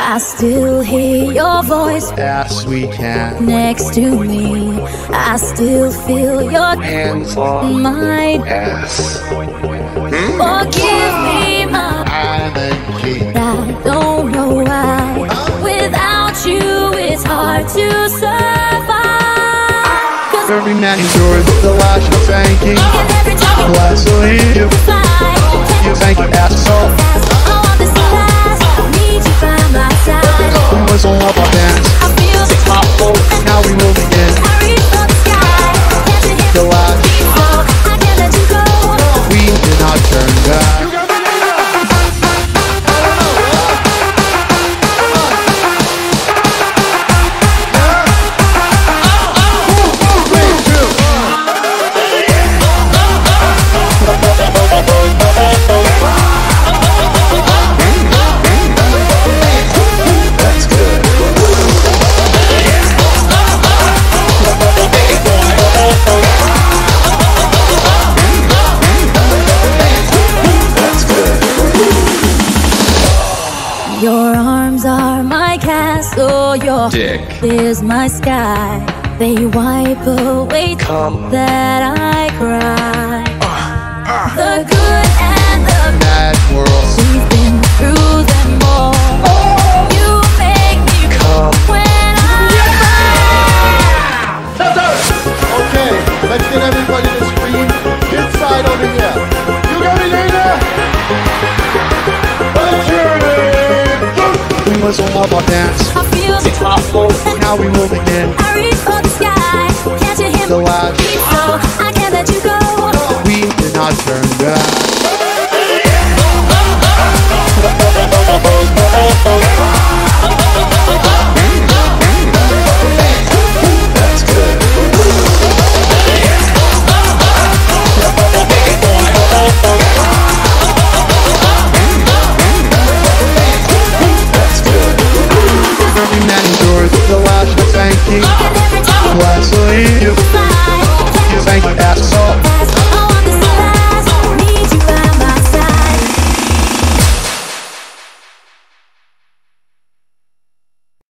I still hear your voice as we can. next to me. I still feel your Hands on my ass. Forgive me, my Island King. I don't know why. Without you, it's hard to survive. 'Cause Every man endures the lash of thanking. and every time you Bless you. fly, You thank you, asshole. I want this to last. Need you by my side. We whistle up our dance. I feel the Now we will begin. I reach for the sky. Can't you hear The me? last So I can't let you go. we did not turn back. Your arms are my castle, your Dick. is my sky. They wipe away Come. that I cry. The good and the Mad world. we've been through them all. You make me Come. when I Okay, let's get everybody to scream. Get side over here. You got me, Nina? What's your name? We whistle up our dance. I feel the Now we will begin. I reach for the sky. Can't you hear The me? last So I can't let you go. we did not turn back.